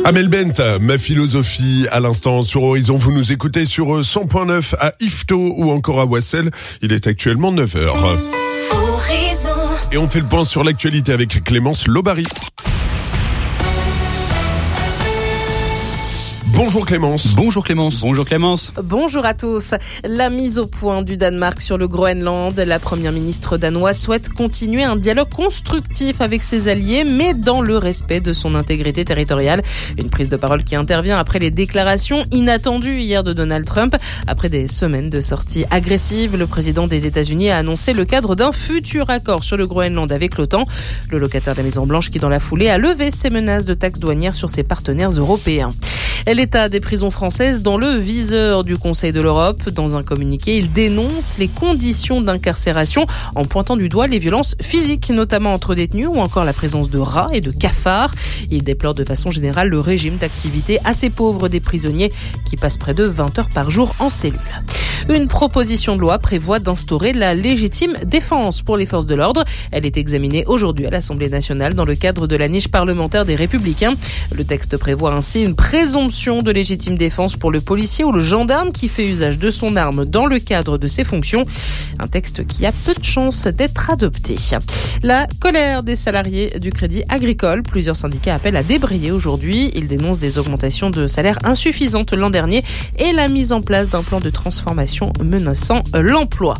Amel Bent, ma philosophie à l'instant sur Horizon. Vous nous écoutez sur 100.9 à Yvetot ou encore à Wassel. Il est actuellement 9h. Horizon. Et on fait le point sur l'actualité avec Clémence Lobary. Bonjour Clémence. Bonjour Clémence. Bonjour Clémence. Bonjour à tous. La mise au point du Danemark sur le Groenland. La première ministre danoise souhaite continuer un dialogue constructif avec ses alliés, mais dans le respect de son intégrité territoriale. Une prise de parole qui intervient après les déclarations inattendues hier de Donald Trump. Après des semaines de sorties agressives, le président des États-Unis a annoncé le cadre d'un futur accord sur le Groenland avec l'OTAN. Le locataire de la Maison-Blanche qui, dans la foulée, a levé ses menaces de taxes douanières sur ses partenaires européens. L'état des prisons françaises dans le viseur du Conseil de l'Europe. Dans un communiqué, il dénonce les conditions d'incarcération en pointant du doigt les violences physiques, notamment entre détenus, ou encore la présence de rats et de cafards. Il déplore de façon générale le régime d'activité assez pauvre des prisonniers qui passent près de 20 heures par jour en cellule. Une proposition de loi prévoit d'instaurer la légitime défense pour les forces de l'ordre. Elle est examinée aujourd'hui à l'Assemblée nationale dans le cadre de la niche parlementaire des Républicains. Le texte prévoit ainsi une présomption de légitime défense pour le policier ou le gendarme qui fait usage de son arme dans le cadre de ses fonctions. Un texte qui a peu de chances d'être adopté. La colère des salariés du Crédit Agricole. Plusieurs syndicats appellent à débrayer aujourd'hui. Ils dénoncent des augmentations de salaire insuffisantes l'an dernier et la mise en place d'un plan de transformation menaçant l'emploi.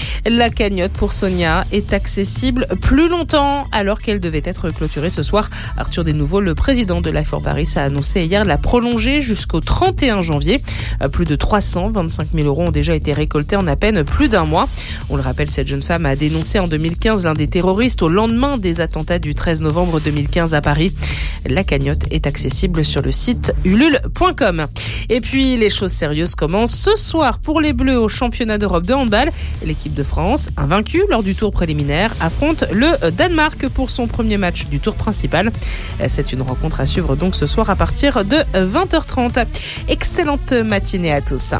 La cagnotte pour Sonia est accessible plus longtemps alors qu'elle devait être clôturée ce soir. Arthur Desnouveaux, le président de Life for Paris, a annoncé hier la prolonger jusqu'au 31 janvier. Plus de 325 000 euros ont déjà été récoltés en à peine plus d'un mois. On le rappelle, cette jeune femme a dénoncé en 2015 l'un des terroristes au lendemain des attentats du 13 novembre 2015 à Paris. La cagnotte est accessible sur le site ulule.com. Et puis, les choses sérieuses commencent ce soir pour les Bleus au championnat d'Europe de handball. L'équipe de France, invaincue lors du tour préliminaire, affronte le Danemark pour son premier match du tour principal. C'est une rencontre à suivre donc ce soir à partir de 20h30. Excellente matinée à tous.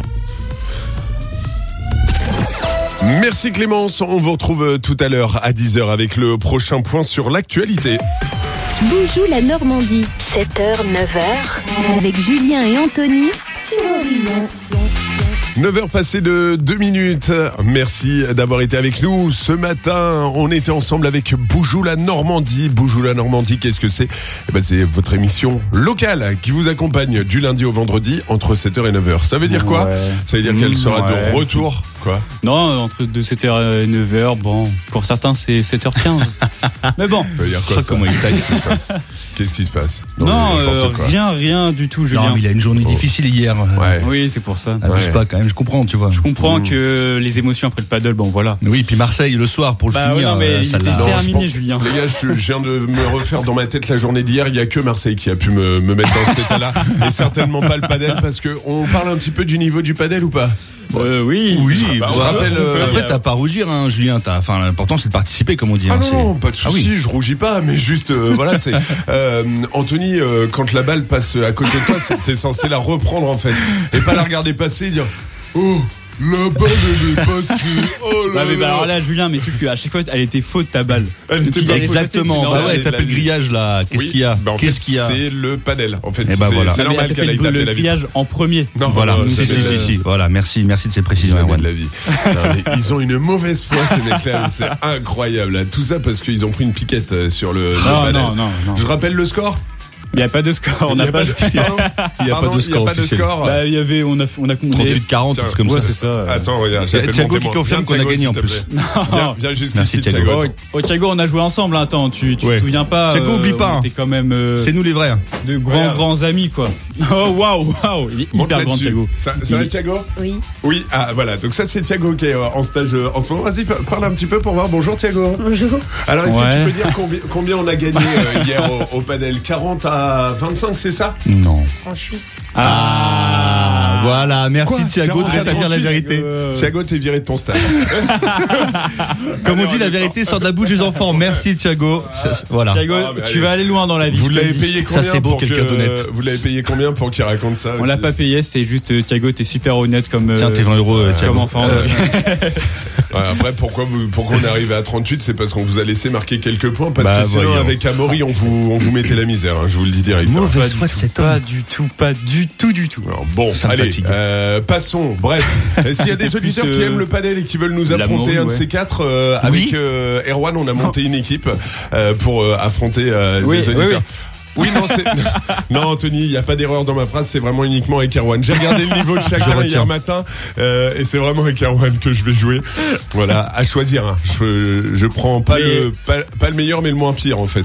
Merci Clémence, on vous retrouve tout à l'heure à 10h avec le prochain point sur l'actualité. Bonjour la Normandie. 7h, 9h. Avec Julien et Anthony sur Horizon. 9h passées de 2 minutes. Merci d'avoir été avec nous. Ce matin, on était ensemble avec Bonjour la Normandie. Bonjour la Normandie, qu'est-ce que c'est ? C'est votre émission locale qui vous accompagne du lundi au vendredi entre 7h et 9h. Ça veut dire quoi ? Ça veut dire qu'elle sera de retour, quoi ? Non, entre 7h et 9h, bon, pour certains c'est 7h15. Mais bon. Ça veut dire quoi, ça ? Comment il taille. Qu'est-ce qui se passe ? Non, rien du tout, Julien. Non, mais il a une journée difficile hier. Ouais. Oui, c'est pour ça. Abuse pas quand même, je comprends, tu vois. Je comprends que les émotions après le paddle, bon voilà. Oui, puis Marseille le soir pour le finir. Ouais, non, mais il était terminé, je Julien. Les gars, je viens de me refaire dans ma tête la journée d'hier. Il y a que Marseille qui a pu me mettre dans cet état-là. Et certainement pas le padel, parce que on parle un petit peu du niveau du padel ou pas ? Oui. je rappelle. Après, t'as pas à rougir, hein, Julien. L'important, c'est de participer, comme on dit. Non, pas de souci. Je rougis pas, mais juste, voilà, c'est. Anthony, quand la balle passe à côté de toi, t'es censé la reprendre en fait, et pas la regarder passer et dire, oh. La balle elle est passée. Oh là mais alors là, Julien, mais c'est que à chaque fois, elle était faute ta balle. Elle était pas exactement. Tapé le grillage là. Qu'est-ce qu'il y a ? Qu'est-ce qu'il y a ? C'est le padel. En fait, c'est normal qu'elle aille taper le grillage en premier. Non, voilà. Si. Voilà. Merci de ces précisions. De la vie. Ils ont une mauvaise foi ces mecs-là. C'est incroyable. Tout ça parce qu'ils ont pris une piquette sur le padel. Non. Je rappelle le score. Il n'y a pas de score, on n'a pas de Il n'y a pas de score. Il y avait, on a 38-40, truc comme ça. C'est ça. Attends, regarde. Thiago qui confirme qu'on a gagné en plus. Viens jusqu'ici, Thiago. Thiago, on a joué ensemble, attends, tu te souviens pas. Thiago, oublie pas. T'es quand même, c'est nous les vrais. De grands amis, quoi. Oh, waouh. Il est hyper grand, Thiago. Ça va, Thiago? Oui, voilà. Donc ça, c'est Thiago qui est en stage en ce moment. Vas-y, parle un petit peu pour voir. Bonjour, Thiago. Bonjour. Alors, est-ce que tu peux dire combien on a gagné hier au padel? 40 à 25, c'est ça? Non. 38. Voilà, merci Thiago de rétablir la vérité. Thiago, t'es viré de ton stage. Comme on dit, la vérité sort de la bouche des enfants. Merci Thiago. Voilà. Thiago, tu vas aller loin dans la vie. Vous l'avez payé combien? Ça c'est beau, quelqu'un d'honnête. Vous l'avez payé combien pour qu'il raconte ça? On l'a pas payé, c'est juste Thiago, t'es super honnête comme. Tiens, tes 20 euros, Thiago. Comme enfant. Après, pourquoi on est arrivé à 38, c'est parce qu'on vous a laissé marquer quelques points, parce que sinon, voyons. avec Amaury, on vous mettait la misère, hein, je vous le dis direct. Mauvaise foi de cet homme. Pas du tout. Alors, bon, Ça me allez, fatigue. Passons. Bref, s'il y a des auditeurs qui aiment le padel et qui veulent nous affronter, un de ces quatre, avec Erwan, on a monté une équipe pour affronter des auditeurs. Oui, non, non, Anthony, il n'y a pas d'erreur dans ma phrase, c'est vraiment uniquement avec Erwan. J'ai regardé le niveau de chacun hier matin, et c'est vraiment avec Erwan que je vais jouer. Voilà, à choisir, hein. Je prends pas le meilleur, mais le moins pire, en fait.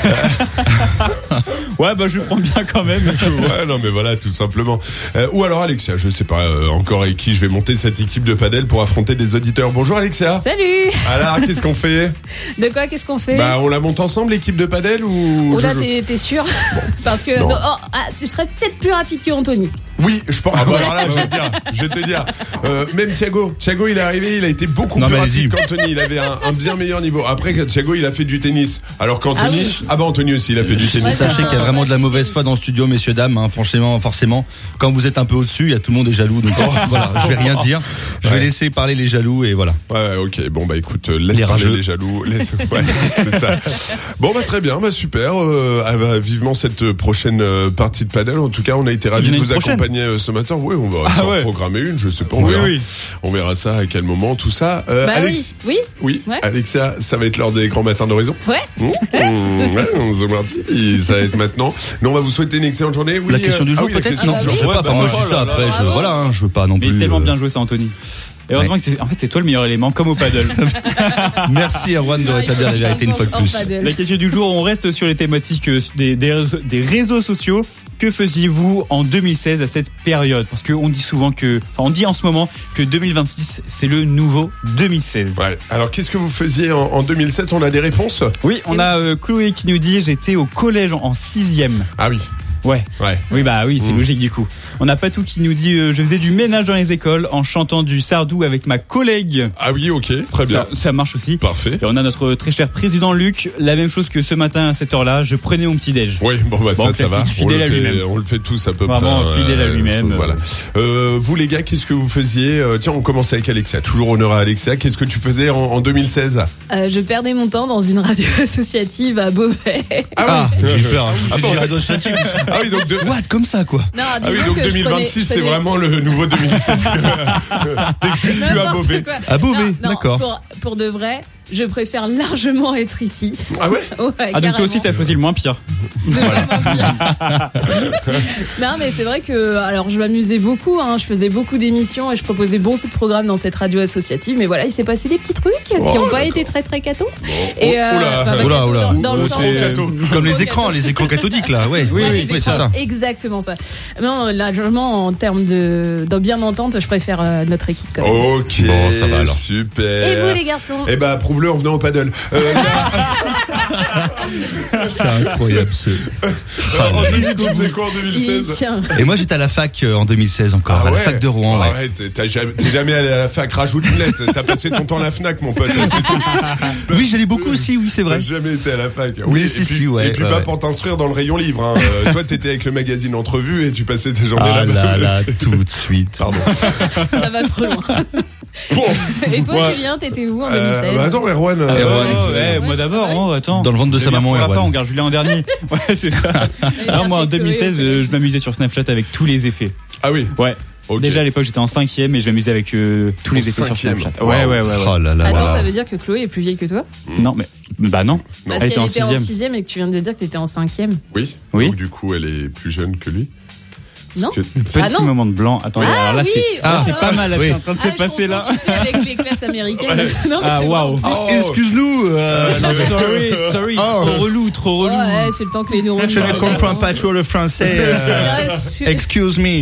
Ouais, je le prends bien quand même. Ouais, non, mais voilà, tout simplement. Ou alors Alexia, je sais pas encore avec qui je vais monter cette équipe de padel pour affronter des auditeurs. Bonjour Alexia. Salut. Alors, qu'est-ce qu'on fait? De quoi, qu'est-ce qu'on fait? On la monte ensemble, l'équipe de padel, ou? Oh là, t'es sûr? Parce que tu serais peut-être plus rapide que Anthony. Oui, je pense. Alors là, je vais te dire. Même Thiago, il est arrivé, il a été beaucoup plus rapide qu'Anthony. Il avait un bien meilleur niveau. Après, Thiago, il a fait du tennis. Alors qu'Anthony, Anthony aussi, il a fait du tennis. Sachez qu'il y a vraiment de la mauvaise foi dans le studio, messieurs, dames. Hein, forcément, quand vous êtes un peu au-dessus, il y a tout le monde est jaloux. Donc voilà, je vais rien dire. Je vais laisser parler les jaloux et voilà. Ouais, ok. Bon, écoute, laisse parler les jaloux. Ouais, c'est ça. Bon, très bien, super. Vivement cette prochaine partie de padel. En tout cas, on a été ravis de vous accompagner ce matin. Oui, on va programmer une, je sais pas. On verra ça à quel moment, tout ça. Oui. Ouais. Alexia, ça va être l'heure des grands matins d'horizon. Ouais. C'est parti. Ça va être maintenant. Nous, on va vous souhaiter une excellente journée. Oui, la question du jour, peut-être. Non, je sais pas. Moi, je dis ça après. Je veux pas non plus. Mais tellement bien joué ça, Anthony. Et heureusement que c'est toi le meilleur élément, comme au paddle. Merci Erwan de rétablir la vérité une fois de plus. La question du jour, on reste sur les thématiques des réseaux sociaux. Que faisiez-vous en 2016 à cette période? Parce qu'on dit souvent on dit en ce moment que 2026, c'est le nouveau 2016. Ouais. Alors, qu'est-ce que vous faisiez en 2007? On a des réponses? Oui, on a Chloé qui nous dit, j'étais au collège en 6e. Ah oui. Ouais. Oui, c'est logique du coup. On a Patou qui nous dit je faisais du ménage dans les écoles en chantant du Sardou avec ma collègue. Ah oui, ok, très bien. Ça marche aussi. Parfait. Et on a notre très cher président Luc, la même chose que ce matin à cette heure-là, je prenais mon petit déj. Oui, ça va. Fidèle à lui-même. On le fait tous à peu près. Vraiment fidèle à lui-même. Voilà. Vous les gars, qu'est-ce que vous faisiez? Tiens, on commence avec Alexia. Toujours honneur à Alexia. Qu'est-ce que tu faisais en 2016? Je perdais mon temps dans une radio associative à Beauvais. J'ai eu peur. Je me suis dit radio associative. Ah oui, donc comme ça quoi. Non, donc 2026 c'est vraiment le nouveau 2016. T'es juste plus à Beauvais. À Beauvais, d'accord. Pour de vrai, je préfère largement être ici. Ah ouais? Donc toi aussi t'as choisi le moins pire. Non mais c'est vrai que alors je m'amusais beaucoup, je faisais beaucoup d'émissions et je proposais beaucoup de programmes dans cette radio associative, mais voilà, il s'est passé des petits trucs qui n'ont pas été très très cathos. Et dans le sens comme les écrans cathodiques là, oui, c'est ça. Exactement ça. Non, largement en termes de bien entente, je préfère notre équipe quand même. Ok, bon, ça va alors. Super. Et vous les garçons? Prouve-le en venant au paddle. C'est incroyable ce. Anthony, tu faisais quoi en 2016? Et moi j'étais à la fac en 2016 encore, à la fac de Rouen. Arrête, t'es jamais allé à la fac, rajoute une lettre. T'as passé ton temps à la Fnac, mon pote. Oui, j'allais beaucoup aussi, oui c'est vrai. T'as jamais été à la fac. Oui, et puis pour t'instruire dans le rayon livre. Toi t'étais avec le magazine Entrevue et tu passais tes journées là-bas. Là, tout de suite. Pardon. Ça va trop loin. Bon. Et toi, Julien, t'étais où en 2016? Attends, Erwan. Moi d'abord, attends. Dans le ventre de sa maman, Erwan. On garde Julien en dernier. Ouais, c'est ça. Alors, moi, en 2016, je m'amusais sur Snapchat avec tous les effets. Ah oui? Ouais. Okay. Déjà à l'époque j'étais en 5e et je m'amusais avec tous les effets sur Snapchat. Ouais. Oh là là. Attends, ça veut dire que Chloé est plus vieille que toi? Non, mais non. Si elle était en 6e et que tu viens de dire que t'étais en 5e. Oui. Donc du coup elle est plus jeune que lui. Non. Petit moment de blanc. Attends, alors là c'est pas mal là, c'est en train de se passer là. Tu sais, avec les classes américaines. Non, mais waouh. Excuse-nous. Sorry. Trop relou. Ouais, c'est le temps que les neurones. Je ne comprends pas trop le français. Excuse me.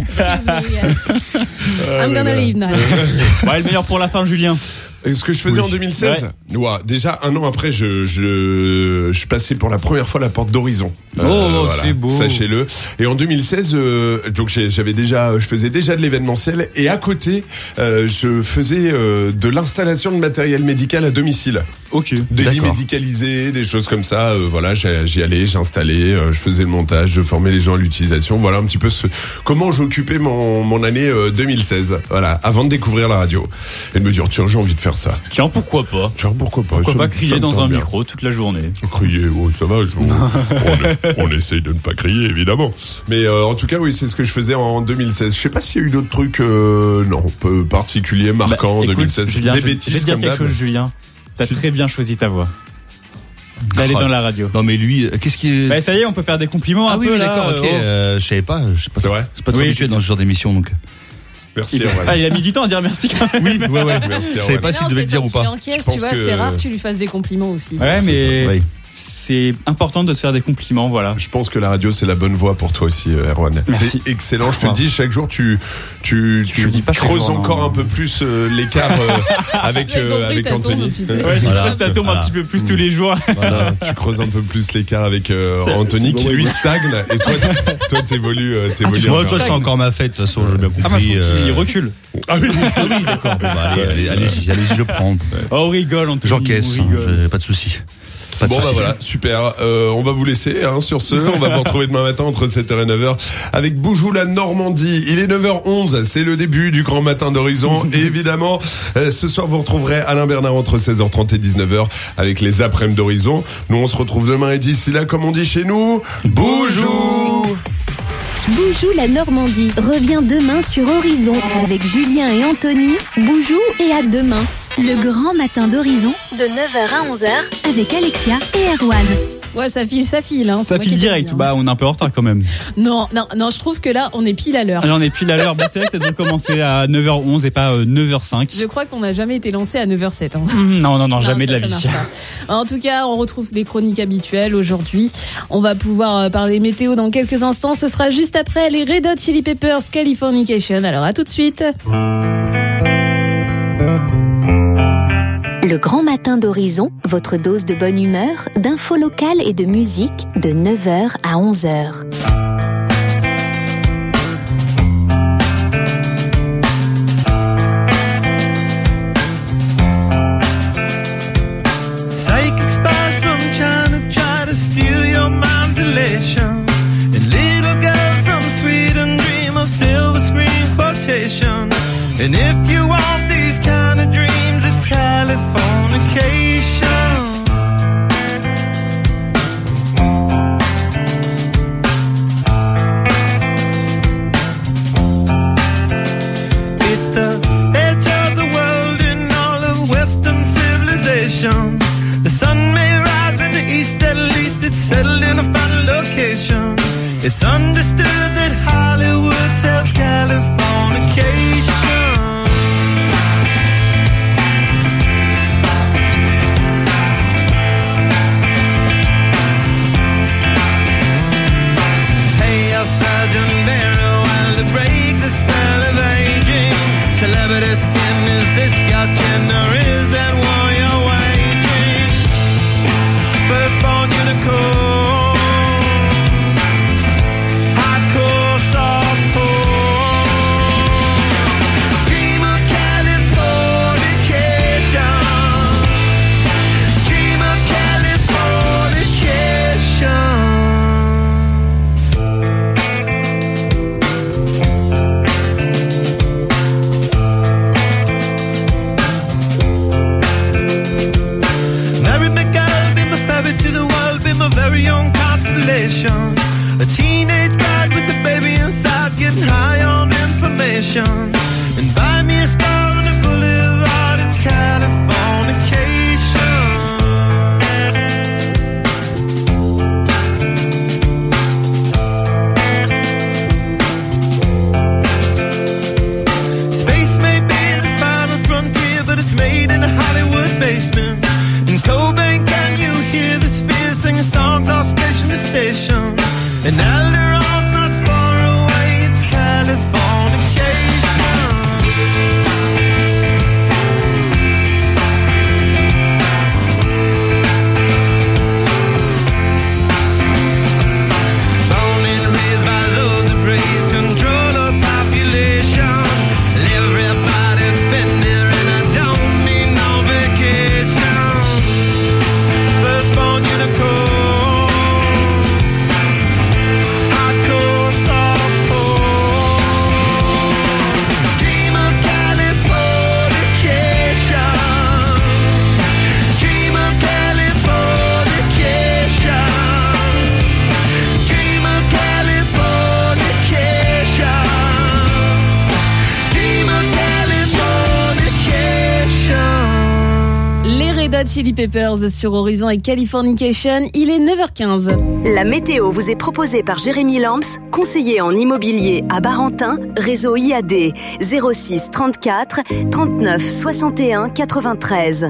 I'm gonna leave now. Ouais, le meilleur pour la fin, Julien. Ce que je faisais en 2016, déjà un an après, je passais pour la première fois la porte d'Horizon. Voilà, c'est beau. Sachez-le. Et en 2016, donc je faisais déjà de l'événementiel et à côté, je faisais de l'installation de matériel médical à domicile. Ok. Des lits D'accord. médicalisés, des choses comme ça. Voilà, j'y allais, j'installais, je faisais le montage, je formais les gens à l'utilisation. Voilà un petit peu comment j'occupais mon année 2016. Voilà, avant de découvrir la radio et de me dire tiens, j'ai envie de faire ça. Tiens, pourquoi pas? Tiens, pourquoi pas? Pourquoi Ça pas me crier dans tente un bien. micro toute la journée? Crier, oh, ça va, on essaye de ne pas crier, évidemment. Mais en tout cas, oui, c'est ce que je faisais en 2016. Je sais pas s'il y a eu d'autres trucs, non, peu particuliers, marquants en Écoute, 2016. Julien, Des je vais bêtises te dire comme quelque d'hab. chose, Julien. T'as Si. très bien choisi ta voix. D'aller dans la radio. Non, mais lui, qu'est-ce qui est. Bah, ça y est, on peut faire des compliments un oui, peu oui, là. d'accord, ok. Je savais pas. C'est vrai? C'est pas trop Oui, habitué dans ce genre d'émission, donc. Merci, Il Erwan. a mis du temps à dire merci quand même. Oui, ouais. Merci, Je savais Erwan. pas s'il devait le dire ou pas. Encaisse, Je pense tu vois, que- c'est rare que tu lui fasses des compliments aussi. Ouais, mais Oui. c'est important de se faire des compliments, voilà. Je pense que la radio c'est la bonne voie pour toi aussi, Erwan. Merci. T'es excellent, je te le dis, chaque jour tu me dis pas chaque creuses jour, encore non. un peu plus l'écart avec J'ai compris ta Anthony. tombe, tu sais. Ouais, tu Voilà. presses ta tombe un petit peu plus tous les jours. Voilà, tu creuses un peu plus l'écart avec Anthony c'est qui bon, lui ouais. stagne et toi t'évolues Moi, encore. toi, c'est encore ma fête, de toute façon, j'ai bien compris. Ah, moi, je trouve qu'il recule. Ah oui. D'accord, bon, bah, allez-y, je prends. Oh, on rigole, Anthony. J'encaisse, on rigole. j'ai pas de soucis. Pas de Bon bah soucis. voilà, super. On va vous laisser sur ce. On va vous retrouver demain matin entre 7h et 9h avec Boujou la Normandie. Il est 9h11, c'est le début du grand matin d'Horizon. Et évidemment, ce soir vous retrouverez Alain Bernard entre 16h30 et 19h avec les après-midi d'Horizon. Nous on se retrouve demain et d'ici là, comme on dit chez nous, Boujou. Boujou la Normandie revient demain sur Horizon avec Julien et Anthony. Boujou et à demain. Le grand matin d'Horizon de 9h à 11h avec Alexia et Erwan. Ouais, ça file. Hein, Ça c'est moi file qui te direct. dis, hein. Bah, on est un peu en retard quand même. Non, je trouve que là, on est pile à l'heure. Là, on est pile à l'heure. Bah, c'est vrai que ça devrait commencer à 9h11 et pas 9h05. Je crois qu'on n'a jamais été lancé à 9h07. Hein. Non, jamais de la ça vie. marche pas. En tout cas, on retrouve les chroniques habituelles aujourd'hui. On va pouvoir parler météo dans quelques instants. Ce sera juste après les Red Hot Chili Peppers Californication. Alors à tout de suite. Le grand matin d'Horizon, votre dose de bonne humeur, d'infos locales et de musique de 9h à 11h. Psychic spies from China try to steal your mind's elation. And little girls from Sweden dream of silver screen quotation. And if you want these kind of dreams, it's Californication. It's the edge of the world in all of Western civilization. The sun may rise in the east, at least it's settled in a final location. It's understood that Hollywood sells Californication. Hey, El Sergeant Barrow, while to break the spell of aging. Celebrity skin, is this your chin or is that war you're waging? Firstborn unicorn, hardcore softcore. Dream of Californication. Dream of Californication. Mary McGill, be my ferry to the world, be my very own constellation. A teenage bride with a baby inside, getting high on information. And buy me a star on the boulevard, it's Californication. Space may be the final frontier, but it's made in a Hollywood basement. In Cobain, can you hear the spheres singing songs off station to station? And Alderon's not far away, it's Californication. Born and raised by those who praise control of population. Everybody's been there and I don't need no vacation. Hot Chili Peppers sur Horizon et Californication. Il est 9h15. La météo vous est proposée par Jérémy Lamps, conseiller en immobilier à Barentin, réseau IAD 06 34 39 61 93.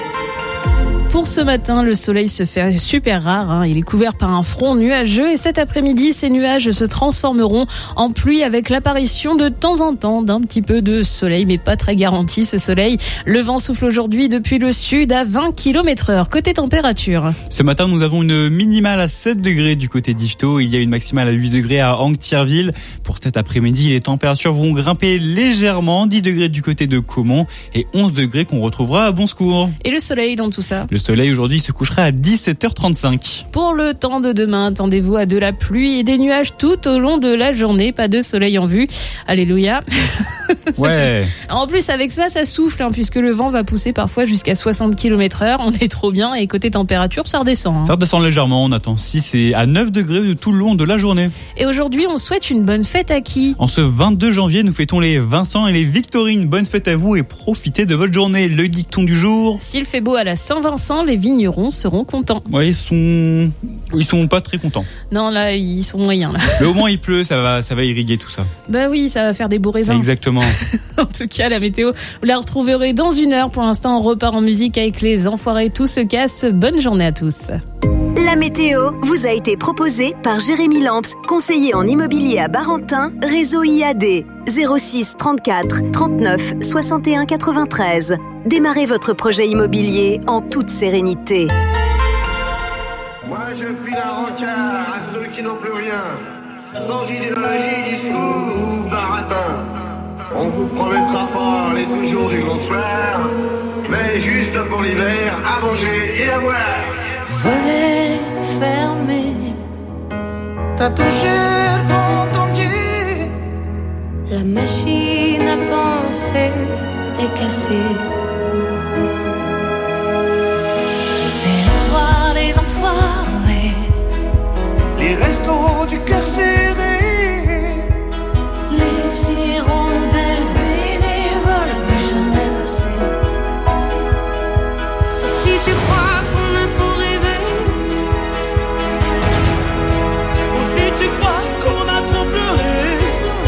Pour ce matin, le soleil se fait super rare. Il est couvert par un front nuageux et cet après-midi, ces nuages se transformeront en pluie avec l'apparition de temps en temps d'un petit peu de soleil, mais pas très garanti ce soleil. Le vent souffle aujourd'hui depuis le sud à 20 km/h. Côté température. Ce matin, nous avons une minimale à 7 degrés du côté d'Yvetot. Il y a une maximale à 8 degrés à Ancre-Thierville. Pour cet après-midi, les températures vont grimper légèrement. 10 degrés du côté de Caumont et 11 degrés qu'on retrouvera à Bonsecours. Et le soleil dans tout ça? Le soleil aujourd'hui se couchera à 17h35. Pour le temps de demain, attendez-vous à de la pluie et des nuages tout au long de la journée. Pas de soleil en vue. Alléluia. Ouais. En plus, avec ça souffle, puisque le vent va pousser parfois jusqu'à 60 km/h. On est trop bien. Et côté température, ça redescend. Ça redescend légèrement. On attend 6 et à 9 degrés tout le long de la journée. Et aujourd'hui, on souhaite une bonne fête à qui? En ce 22 janvier, nous fêtons les Vincent et les Victorines. Bonne fête à vous et profitez de votre journée. Le dicton du jour. S'il fait beau à la Saint-Vincent, les vignerons seront contents. Ouais, ils sont pas très contents. Non, là, ils sont moyens, là. Mais au moins, il pleut, ça va irriguer tout ça. Bah oui, ça va faire des beaux raisins. Exactement. En tout cas, la météo, vous la retrouverez dans 1 heure. Pour l'instant, on repart en musique avec les Enfoirés. Tout se casse. Bonne journée à tous. La météo vous a été proposée par Jérémy Lamps, conseiller en immobilier à Barentin, réseau IAD 06 34 39 61 93. Démarrez votre projet immobilier en toute sérénité. Moi je file un rencard à ceux qui n'ont plus rien, sans idéologie, discours ou baratin. On vous promettra pas les toujours du grand soir, mais juste pour l'hiver, à manger et à boire. Volets fermés, t'as touché le vent tendu. La machine à penser est cassée. C'est l'histoire des enfoirés, les restos du cœur serré, les hirondelles bénévoles, mais jamais assez. Si tu crois qu'on a trop rêvé, ou si tu crois qu'on a trop pleuré,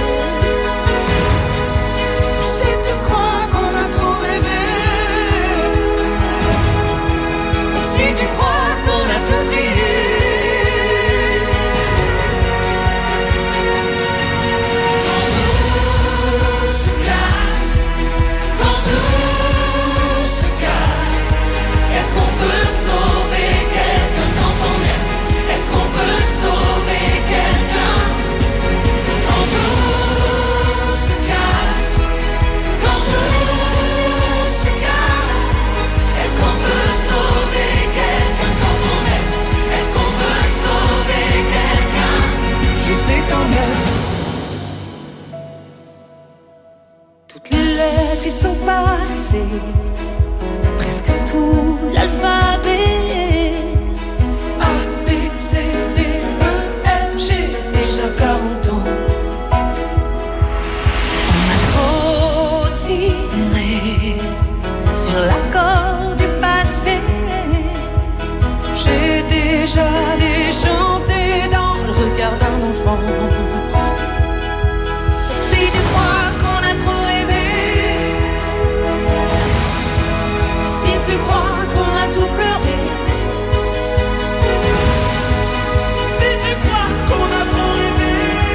si tu crois qu'on a trop rêvé, ou si tu crois qu'on a tout crié. toutes les lettres y sont passées, presque tout l'alphabet. A, B, C, D, E, F, G, déjà 40 ans. On a trop tiré sur l'accord du passé. J'ai déjà déchanté dans le regard d'un enfant. Si tu crois qu'on a trop rêvé, Si tu crois qu'on a tout pleuré, si tu crois qu'on a trop rêvé,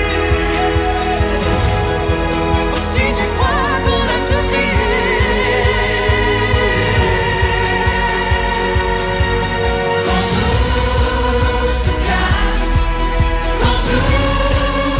ou si tu crois qu'on a tout crié. quand tout se casse, quand tout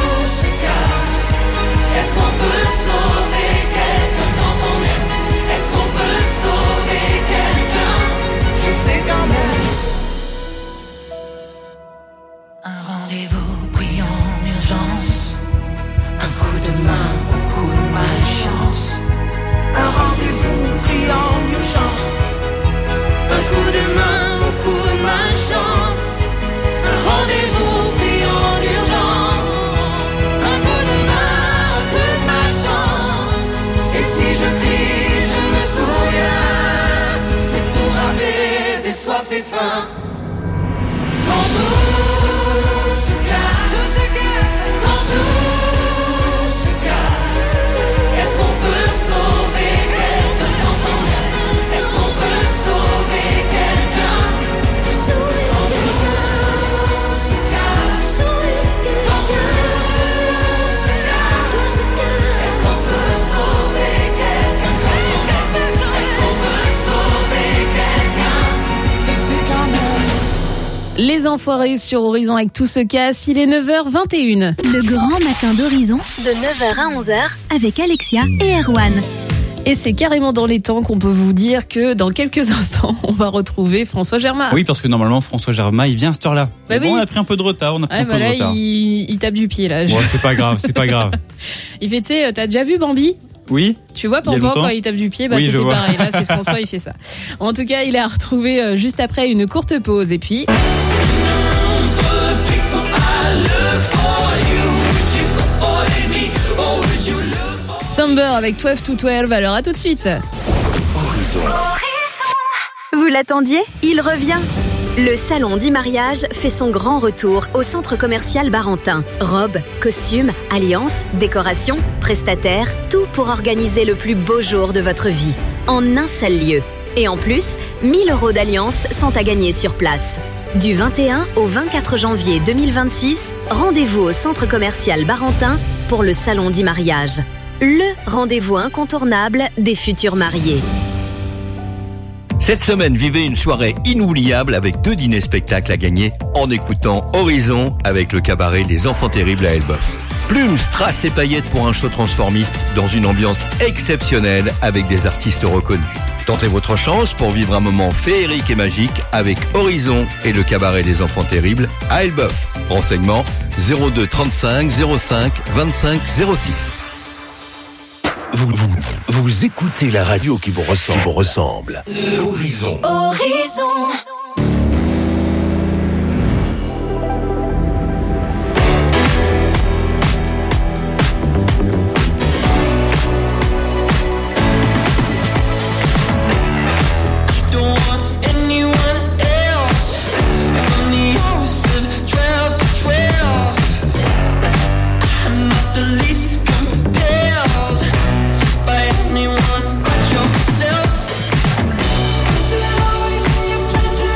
fait fin. Quand tout se casse, quand tout se casse, est-ce qu'on peut sauver quelqu'un quand on aime? Est-ce qu'on peut sauver quelqu'un? Quand tout se casse, quand tout se casse, est-ce qu'on peut sauver quelqu'un quand on aime? Est-ce qu'on peut sauver quelqu'un? Et c'est quand même. Les enfoirés sur Horizon avec Tout se casse, il est 9h21. Le grand matin d'Horizon, de 9h à 11h, avec Alexia et Erwan. Et c'est carrément dans les temps qu'on peut vous dire que dans quelques instants, on va retrouver François Germain. Oui, parce que normalement, François Germain, il vient à cette heure-là. Bah Mais bon, oui. on a pris un peu de retard, on a pris un peu de retard. il tape du pied là. Bon, c'est pas grave, c'est pas grave. Il fait, tu sais, t'as déjà vu Bambi? Oui. Tu vois, Il y a Pampan, longtemps. quand il tape du pied, bah Oui, je c'était vois. pareil. Là, c'est François, il fait ça. En tout cas, il est à retrouver juste après une courte pause. Et puis... Summer avec 12 to 12, alors à tout de suite. Vous l'attendiez? Il revient. Le salon d'e-mariage fait son grand retour au centre commercial Barentin. Robes, costumes, alliances, décorations, prestataires, tout pour organiser le plus beau jour de votre vie. En un seul lieu. Et en plus, 1000 € d'alliances sont à gagner sur place. Du 21 au 24 janvier 2026, rendez-vous au centre commercial Barentin pour le salon d'e-mariage. Le rendez-vous incontournable des futurs mariés. Cette semaine, vivez une soirée inoubliable avec 2 dîners-spectacles à gagner en écoutant Horizon avec le cabaret Les Enfants Terribles à Elbeuf. Plumes, strass et paillettes pour un show transformiste dans une ambiance exceptionnelle avec des artistes reconnus. Tentez votre chance pour vivre un moment féerique et magique avec Horizon et le cabaret des Enfants Terribles à Elbeuf. Renseignements 02 35 05 25 06. Vous écoutez la radio qui vous ressemble. Horizon. Horizon. Anyone but yourself. Is it always in your plan to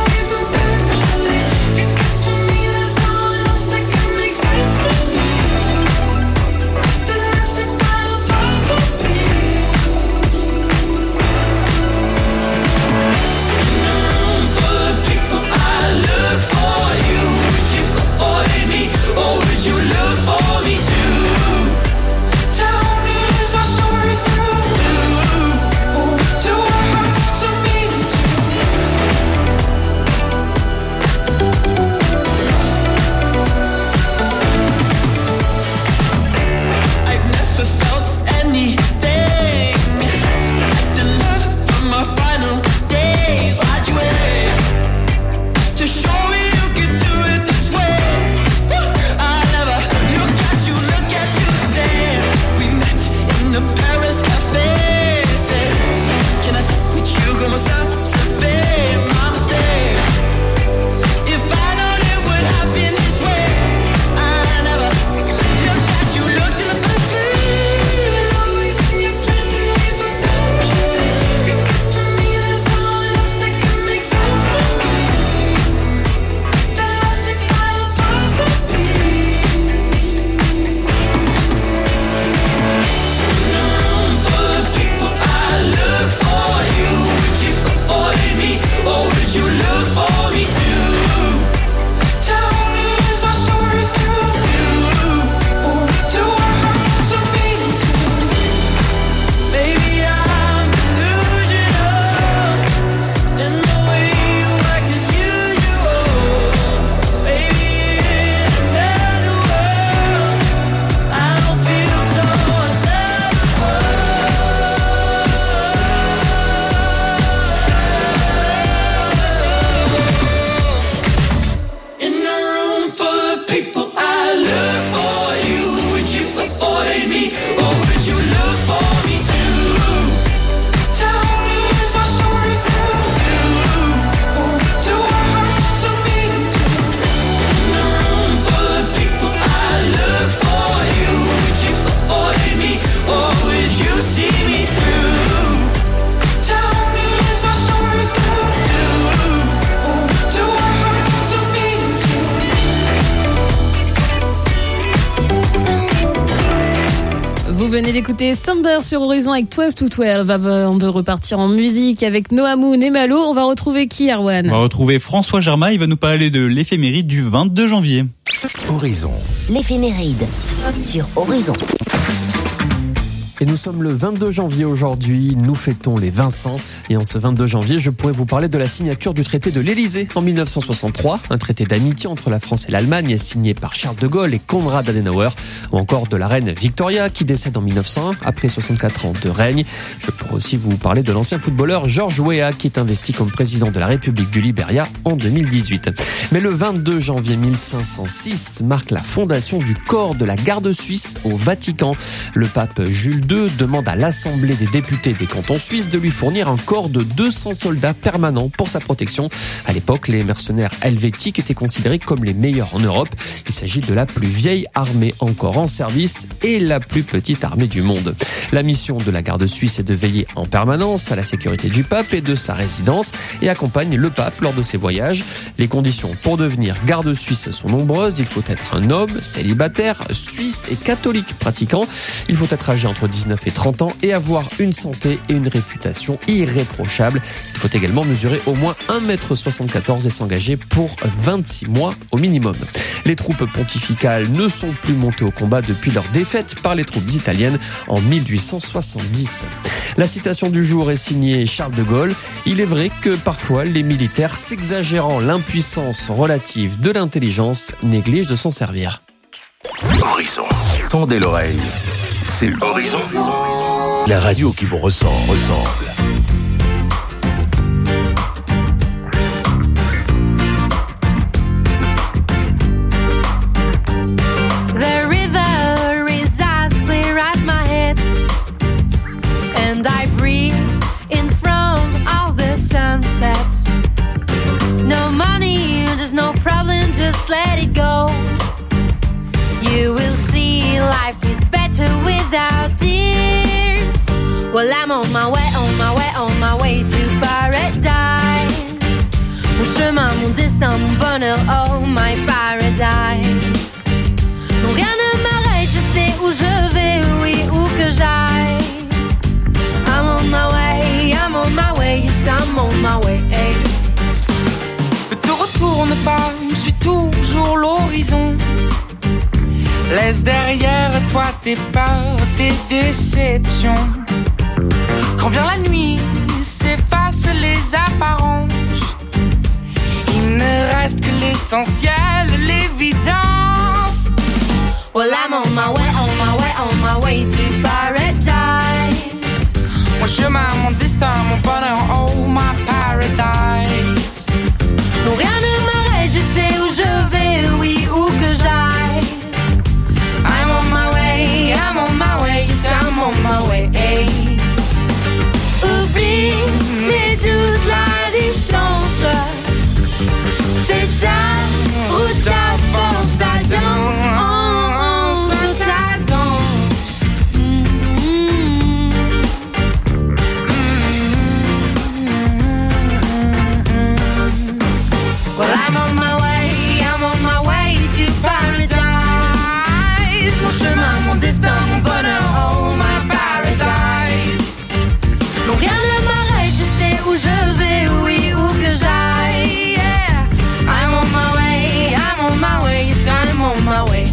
venez d'écouter Somber sur Horizon avec 12 to 12. Avant de repartir en musique avec Noah Moon et Malo, on va retrouver qui, Erwan? On va retrouver François Germain, il va nous parler de l'éphéméride du 22 janvier. Horizon. L'éphéméride sur Horizon. Et nous sommes le 22 janvier aujourd'hui, nous fêtons les Vincent. Et en ce 22 janvier, je pourrais vous parler de la signature du traité de l'Élysée en 1963, un traité d'amitié entre la France et l'Allemagne signé par Charles de Gaulle et Konrad Adenauer, ou encore de la reine Victoria qui décède en 1901 après 64 ans de règne. Je pourrais aussi vous parler de l'ancien footballeur Georges Weah qui est investi comme président de la République du Liberia en 2018. Mais le 22 janvier 1506 marque la fondation du corps de la garde suisse au Vatican. Le pape Jules II demande à l'Assemblée des députés des cantons suisses de lui fournir un corps de 200 soldats permanents pour sa protection. À l'époque, les mercenaires helvétiques étaient considérés comme les meilleurs en Europe. Il s'agit de la plus vieille armée encore en service et la plus petite armée du monde. La mission de la garde suisse est de veiller en permanence à la sécurité du pape et de sa résidence et accompagne le pape lors de ses voyages. Les conditions pour devenir garde suisse sont nombreuses. Il faut être un homme, célibataire, suisse et catholique pratiquant. Il faut être âgé entre 19 et 30 ans et avoir une santé et une réputation irréprochables. Il faut également mesurer au moins 1,74 m et s'engager pour 26 mois au minimum. Les troupes pontificales ne sont plus montées au combat depuis leur défaite par les troupes italiennes en 1870. La citation du jour est signée Charles de Gaulle. Il est vrai que parfois les militaires, s'exagérant l'impuissance relative de l'intelligence, négligent de s'en servir. Horizon. Tendez l'oreille. C'est Horizon. La radio qui vous ressemble. The river is as clear as my head, and I breathe in front of the sunset. No money, there's no problem, just let it go. You will see life is better without tears. Well, I'm on my way, on my way, on my way to paradise. Mon chemin, mon destin, mon bonheur, oh my paradise. Non, rien ne m'arrête, je sais où je vais, oui, où que j'aille. I'm on my way, yes, I'm on my way. Ne te retourne pas, je suis toujours l'horizon. Laisse derrière toi tes peurs, tes déceptions. Quand vient la nuit, s'effacent les apparences. Il ne reste que l'essentiel, l'évidence. Well, I'm on my way, on my way, on my way to paradise. Mon chemin, mon destin, mon bonheur, oh my paradise. Non, rien ne m'arrête, je sais où je vais, oui, où que j'aille. I'm on my way, yes, I'm on my way. Oublie les doutes, la distance. C'est ta route, ta force, ta danse, ta danse. Well, I'm on my way to paradise. Mon chemin, mon destin, mon bonheur, oh my paradise. Non, rien ne m'arrête, je sais où je vais, oui, où que j'aille. Yeah. I'm on my way, yes, I'm on my way.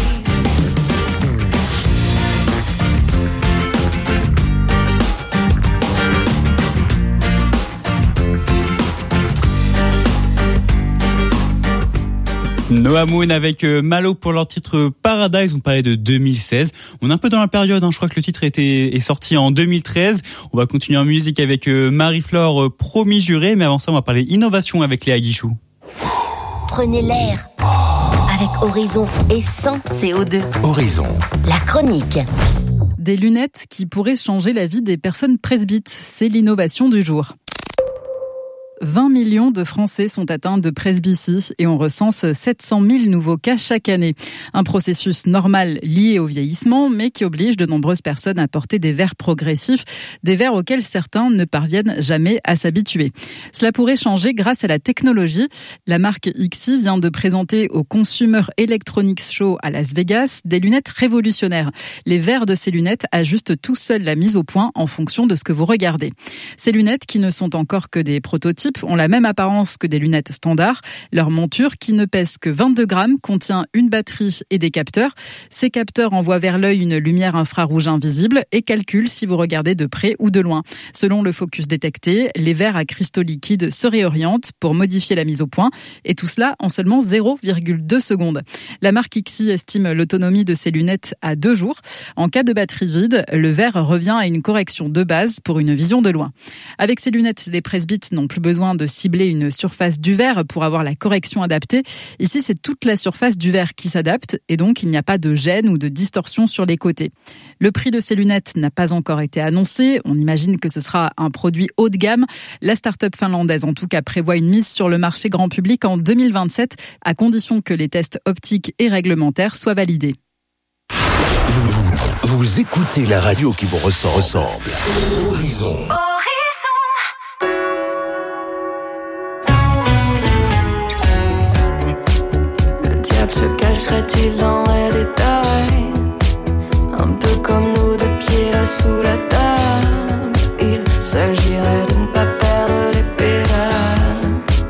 Noah Moon avec Malo pour leur titre Paradise. On parlait de 2016. On est un peu dans la période, je crois que le titre est sorti en 2013. On va continuer en musique avec Marie-Flore, Promis Juré. Mais avant ça, on va parler innovation avec Léa Guichou. Prenez l'air avec Horizon et sans CO2. Horizon. La chronique. Des lunettes qui pourraient changer la vie des personnes presbytes. C'est l'innovation du jour. 20 millions de Français sont atteints de presbytie et on recense 700 000 nouveaux cas chaque année. Un processus normal lié au vieillissement, mais qui oblige de nombreuses personnes à porter des verres progressifs, des verres auxquels certains ne parviennent jamais à s'habituer. Cela pourrait changer grâce à la technologie. La marque IXI vient de présenter au Consumer Electronics Show à Las Vegas des lunettes révolutionnaires. Les verres de ces lunettes ajustent tout seuls la mise au point en fonction de ce que vous regardez. Ces lunettes, qui ne sont encore que des prototypes, ont la même apparence que des lunettes standards. Leur monture, qui ne pèse que 22 grammes, contient une batterie et des capteurs. Ces capteurs envoient vers l'œil une lumière infrarouge invisible et calculent si vous regardez de près ou de loin. Selon le focus détecté, les verres à cristaux liquides se réorientent pour modifier la mise au point, et tout cela en seulement 0,2 secondes. La marque IXI estime l'autonomie de ces lunettes à 2 jours. En cas de batterie vide, le verre revient à une correction de base pour une vision de loin. Avec ces lunettes, les presbytes n'ont plus besoin de cibler une surface du verre pour avoir la correction adaptée. Ici, c'est toute la surface du verre qui s'adapte et donc il n'y a pas de gêne ou de distorsion sur les côtés. Le prix de ces lunettes n'a pas encore été annoncé. On imagine que ce sera un produit haut de gamme. La start-up finlandaise, en tout cas, prévoit une mise sur le marché grand public en 2027, à condition que les tests optiques et réglementaires soient validés. Vous écoutez la radio qui vous ressemble. Horizon. Le diable se cacherait-il dans les détails? Un peu comme nous, de pieds là sous la table. Il s'agirait de ne pas perdre les pédales.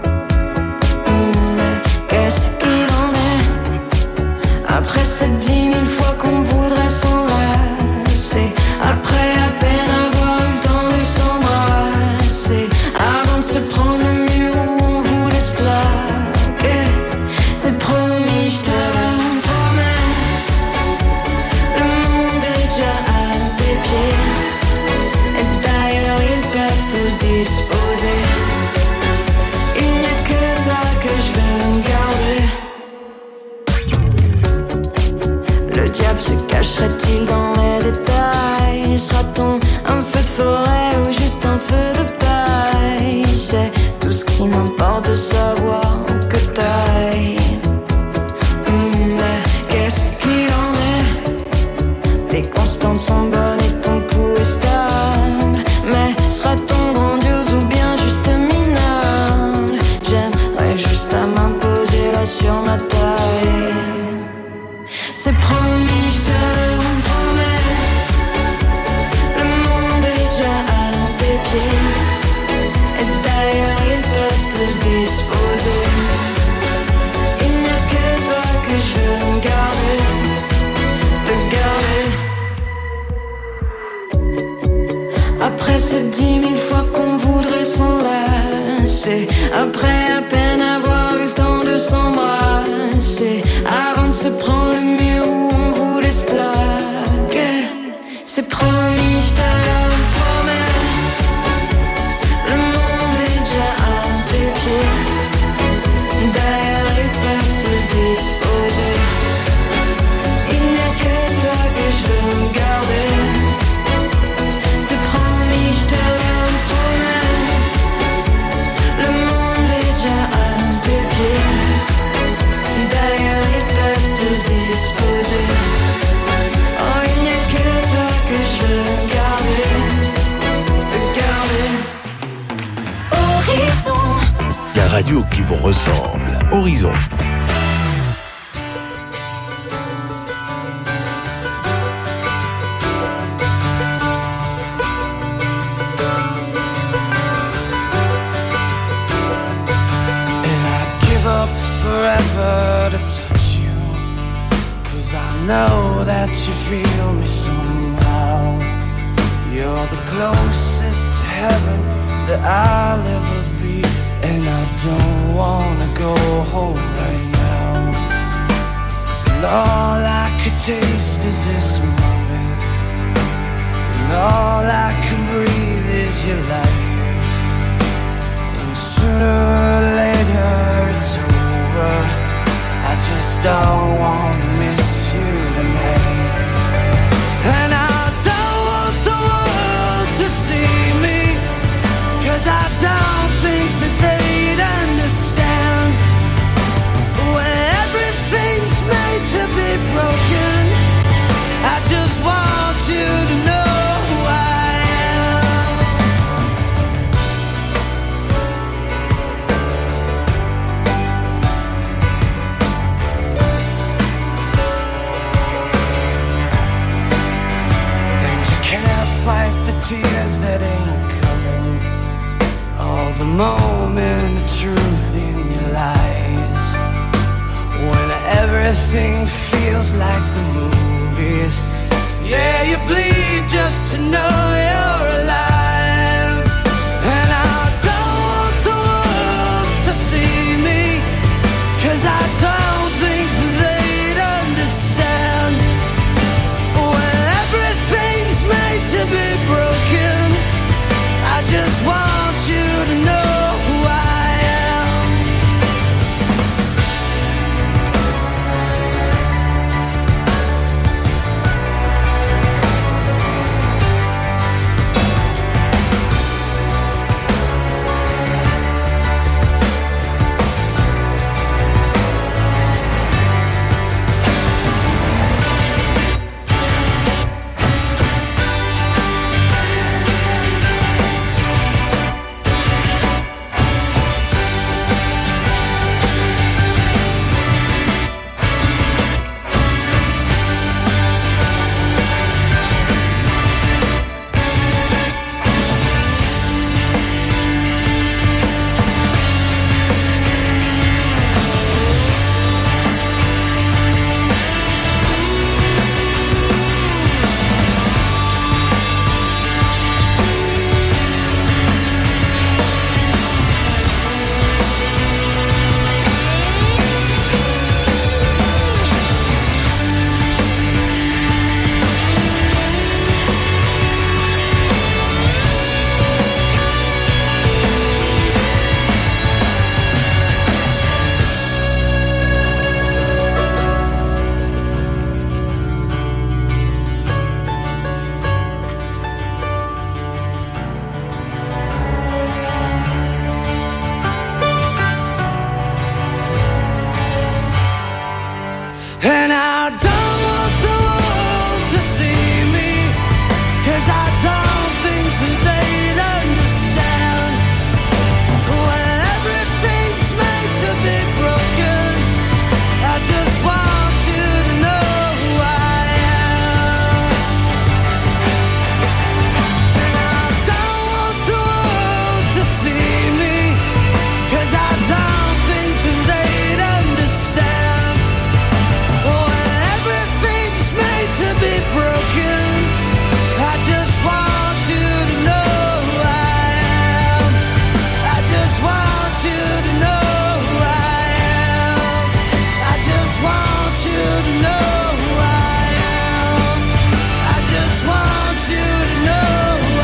Mais qu'est-ce qu'il en est? Après ces 10 000 fois qu'on voudrait s'enlacer, après à peine avoir eu le temps de s'embrasser, avant de se prendre le mur où on vous laisse plaquer. C'est promis, je te le promets. Le monde est déjà à tes pieds, et d'ailleurs ils peuvent tous disposer. Il n'y a que toi que je veux me garder. Le diable se cacherait-il dans les détails? Sera-t-on un feu de forêt ou juste un feu de paille? C'est tout ce qui m'importe de savoir où que t'ailles. Mais qu'est-ce qu'il en est? Tes constantes sont bonnes et ton pouls est stable. Mais sera-t-on grandiose ou bien juste minable? J'aimerais juste à m'imposer là sur ma taille. C'est promis, je te le promets. Le monde est déjà à tes pieds, et d'ailleurs ils peuvent tous disposer. Il n'y a que toi que je veux me garder, te garder. Après ces 10 000 fois qu'on voudrait s'enlacer, après à peine avoir eu le temps de s'embrasser, avant de se prendre le mur où on vous laisse plaquer. C'est promis, je te le promets. Le monde est déjà à tes pieds, d'ailleurs ils peuvent tous disposer. Il n'y a que toi que je veux me garder. C'est promis, je te le promets. Le monde est déjà à tes pieds, d'ailleurs ils peuvent tous disposer. Oh, il n'y a que toi que je veux garder, te garder. Horizon. La radio qui vous ressemble. Horizon. Give up forever to touch you, 'cause I know that you feel me somehow. You're the closest to heaven that I'll ever be, and I don't wanna go home right now. And all I could taste is this moment, and all I can breathe is your light. And sooner or later it's over, I just don't wanna miss you tonight. And I don't want the world to see me, 'cause I don't think that everything feels like the movies. Yeah, you bleed just to know you're alive. And I don't want the world to see me, 'cause I don't think they'd understand. When everything's made to be broken, I just want you to know who I am. And I don't want the world to see me, 'cause I don't think that they'd understand. When everything's made to be broken, I just want you to know who I am. And I don't want the world to see me, 'cause I don't think that they'd understand. When everything's made to be broken, I just want you to know who I am. I just want you to know who I am. I just want you to know who I am. I just want you to know who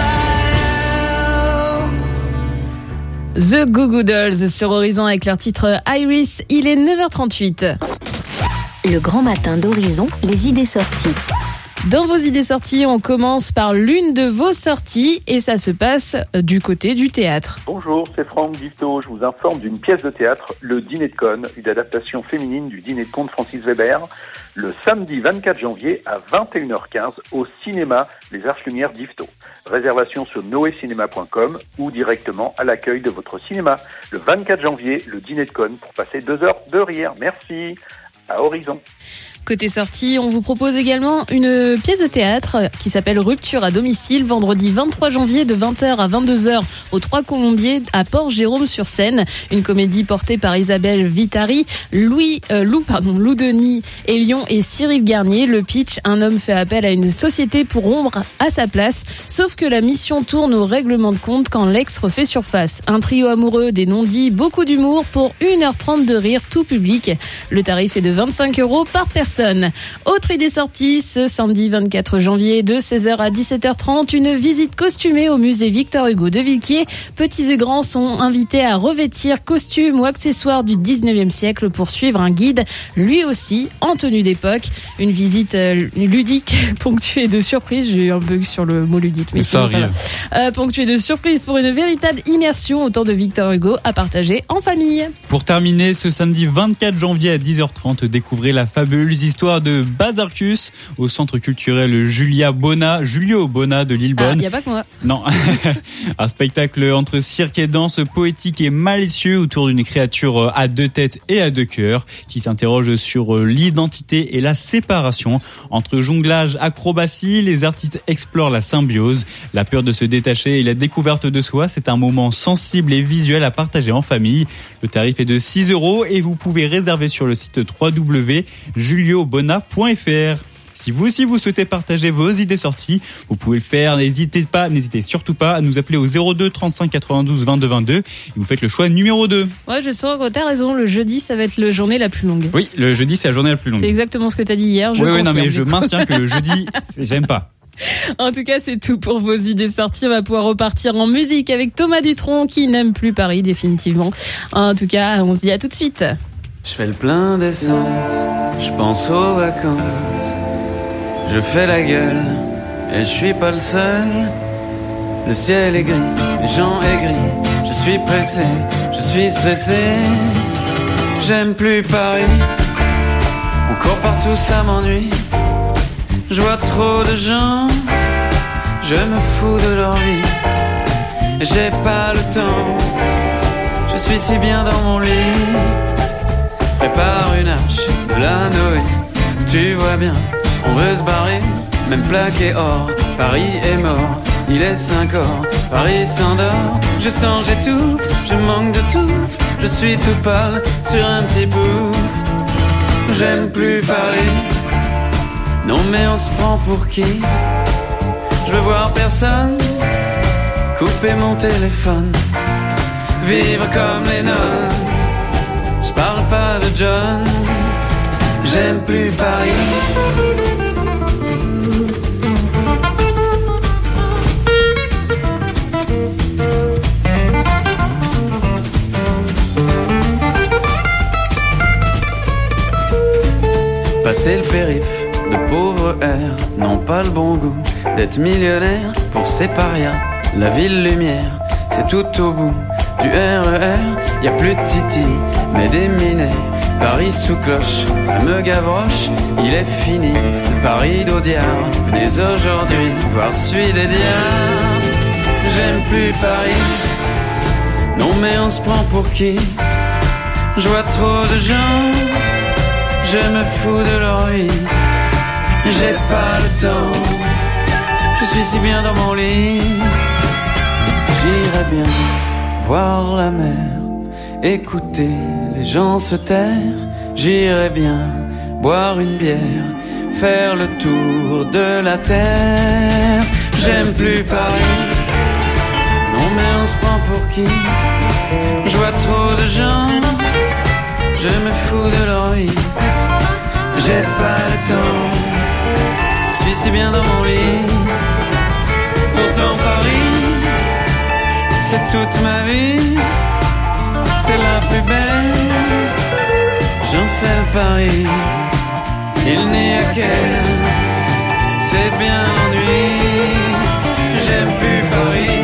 I am. The Goo Goo Dolls sur Horizon avec leur titre Iris. Il est 9h38. Le grand matin d'Horizon, les idées sorties. Dans vos idées sorties, on commence par l'une de vos sorties et ça se passe du côté du théâtre. Bonjour, c'est Franck Difto. Je vous informe d'une pièce de théâtre, Le Dîner de Conne, une adaptation féminine du Dîner de Con de Francis Weber, le samedi 24 janvier à 21h15 au cinéma Les Arches Lumières d'Yvetot. Réservation sur noécinéma.com ou directement à l'accueil de votre cinéma. Le 24 janvier, Le Dîner de Conne pour passer 2 heures de rire. Merci. À Horizon. Côté sortie, on vous propose également une pièce de théâtre qui s'appelle Rupture à domicile, vendredi 23 janvier de 20h à 22h au 3 Colombiers à Port-Jérôme-sur-Seine. Une comédie portée par Isabelle Vitari, Lou Denis, Elion et Cyril Garnier. Le pitch, un homme fait appel à une société pour rompre à sa place, sauf que la mission tourne au règlement de compte quand l'ex refait surface. Un trio amoureux, des non-dits, beaucoup d'humour pour 1h30 de rire tout public. Le tarif est de 25 € par personne. Autre idée sortie, ce samedi 24 janvier de 16h à 17h30, une visite costumée au musée Victor Hugo de Villequier. Petits et grands sont invités à revêtir costumes ou accessoires du 19e siècle pour suivre un guide, lui aussi en tenue d'époque. Une visite ludique ponctuée de surprises. J'ai eu un bug sur le mot ludique, mais ça va. Ponctuée de surprises pour une véritable immersion au temps de Victor Hugo à partager en famille. Pour terminer, ce samedi 24 janvier à 10h30, découvrez la fabuleuse l'histoire de Bazarcus au centre culturel Julio Bona de Lillebonne. Il n'y a pas que moi. Non. Un spectacle entre cirque et danse poétique et malicieux autour d'une créature à 2 têtes et à 2 cœurs qui s'interroge sur l'identité et la séparation. Entre jonglage, acrobatie, les artistes explorent la symbiose, la peur de se détacher et la découverte de soi. C'est un moment sensible et visuel à partager en famille. Le tarif est de 6 € et vous pouvez réserver sur le site www.juliobona.fr. Si vous aussi vous souhaitez partager vos idées sorties, vous pouvez le faire. N'hésitez surtout pas à nous appeler au 02 35 92 22 22 et vous faites le choix numéro 2. Ouais, je sens que t'as raison. Le jeudi, ça va être la journée la plus longue. Oui, le jeudi, c'est la journée la plus longue. C'est exactement ce que t'as dit hier. Oui, non, mais je maintiens que le jeudi, j'aime pas. En tout cas, c'est tout pour vos idées sorties. On va pouvoir repartir en musique avec Thomas Dutronc qui n'aime plus Paris définitivement. En tout cas, on se dit à tout de suite. Je fais le plein d'essence, je pense aux vacances. Je fais la gueule, et je suis pas le seul. Le ciel est gris, les gens aigris. Je suis pressé, je suis stressé. J'aime plus Paris. On court partout, ça m'ennuie. Je vois trop de gens, je me fous de leur vie. J'ai pas le temps, je suis si bien dans mon lit. Prépare une arche de la Noé, tu vois bien. On veut se barrer, même plaqué or. Paris est mort, il est 5 heures. Paris s'endort, je sens, j'étouffe. Je manque de souffle, je suis tout pâle sur un petit pouf. J'aime plus Paris. Non mais on se prend pour qui? Je veux voir personne, couper mon téléphone, vivre comme les nonnes. Je parle pas de John. J'aime plus Paris. Passer le périph', de pauvres airs n'ont pas le bon goût d'être millionnaire pour ces parias. La ville lumière, c'est tout au bout du RER. Y a plus de titi, mais des minets. Paris sous cloche, ça me gavroche. Il est fini, le Paris d'Audiard. Venez aujourd'hui voir celui des diables. J'aime plus Paris. Non mais on se prend pour qui? Je vois trop de gens, je me fous de leur vie. J'ai pas le temps, je suis si bien dans mon lit. J'irais bien voir la mer, écouter les gens se taire. J'irais bien boire une bière, faire le tour de la terre. J'aime plus Paris. Non mais on se prend pour qui? Je vois trop de gens, je me fous de leur vie. J'ai pas le temps, je suis si bien dans mon lit. Pourtant Paris, c'est toute ma vie. C'est la plus belle, j'en fais le pari. Il n'y a qu'elle, c'est bien l'ennui. J'aime plus Paris.